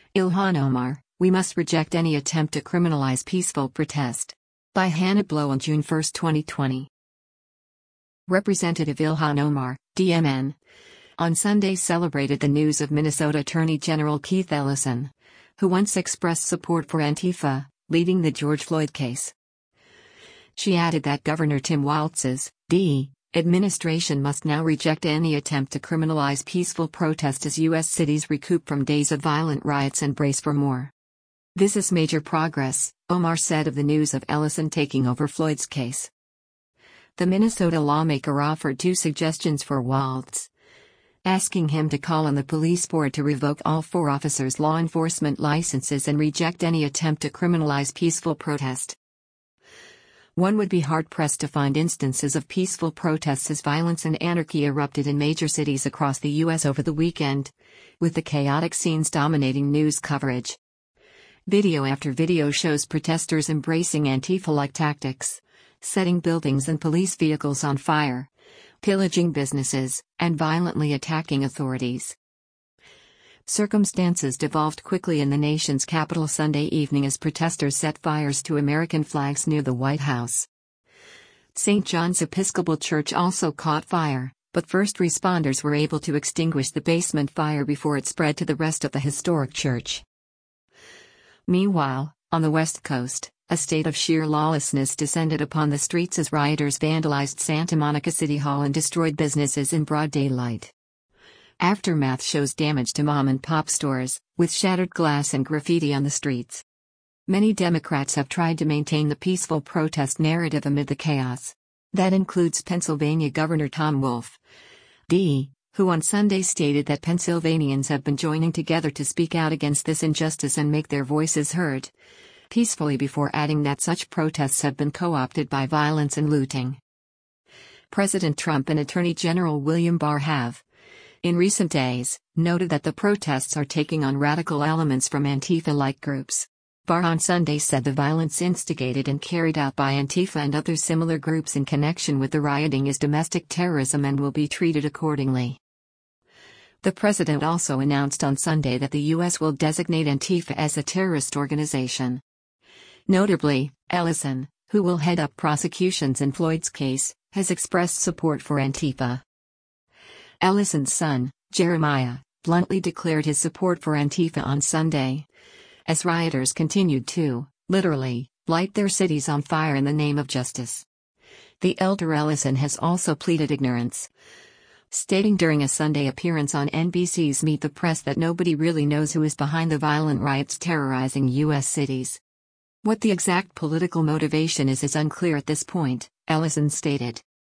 Ilhan Omar, "We must reject any attempt to criminalize peaceful protest." By Hannah Blow on June 1, 2020. Representative Ilhan Omar, DMN, on Sunday celebrated the news of Minnesota Attorney General Keith Ellison, who once expressed support for Antifa, leading the George Floyd case. She added that Governor Tim Walz's administration must now reject any attempt to criminalize peaceful protest as U.S. cities recoup from days of violent riots and brace for more. "This is major progress," Omar said of the news of Ellison taking over Floyd's case. The Minnesota lawmaker offered two suggestions for Walz, asking him to call on the police board to revoke all 4 officers' law enforcement licenses and reject any attempt to criminalize peaceful protest. One would be hard-pressed to find instances of peaceful protests as violence and anarchy erupted in major cities across the U.S. over the weekend, with the chaotic scenes dominating news coverage. Video after video shows protesters embracing Antifa-like tactics, setting buildings and police vehicles on fire, pillaging businesses, and violently attacking authorities. Circumstances devolved quickly in the nation's capital Sunday evening as protesters set fires to American flags near the White House. St. John's Episcopal Church also caught fire, but first responders were able to extinguish the basement fire before it spread to the rest of the historic church. Meanwhile, on the West Coast, a state of sheer lawlessness descended upon the streets as rioters vandalized Santa Monica City Hall and destroyed businesses in broad daylight. Aftermath shows damage to mom-and-pop stores, with shattered glass and graffiti on the streets. Many Democrats have tried to maintain the peaceful protest narrative amid the chaos. That includes Pennsylvania Governor Tom Wolf, who on Sunday stated that Pennsylvanians have been joining together to speak out against this injustice and make their voices heard peacefully, before adding that such protests have been co-opted by violence and looting. President Trump and Attorney General William Barr have, in recent days, noted that the protests are taking on radical elements from Antifa-like groups. Barr on Sunday said the violence instigated and carried out by Antifa and other similar groups in connection with the rioting is domestic terrorism and will be treated accordingly. The president also announced on Sunday that the U.S. will designate Antifa as a terrorist organization. Notably, Ellison, who will head up prosecutions in Floyd's case, has expressed support for Antifa. Ellison's son, Jeremiah, bluntly declared his support for Antifa on Sunday, as rioters continued to, literally, light their cities on fire in the name of justice. The elder Ellison has also pleaded ignorance, stating during a Sunday appearance on NBC's Meet the Press that nobody really knows who is behind the violent riots terrorizing U.S. cities. What the exact political motivation is unclear at this point, Ellison stated.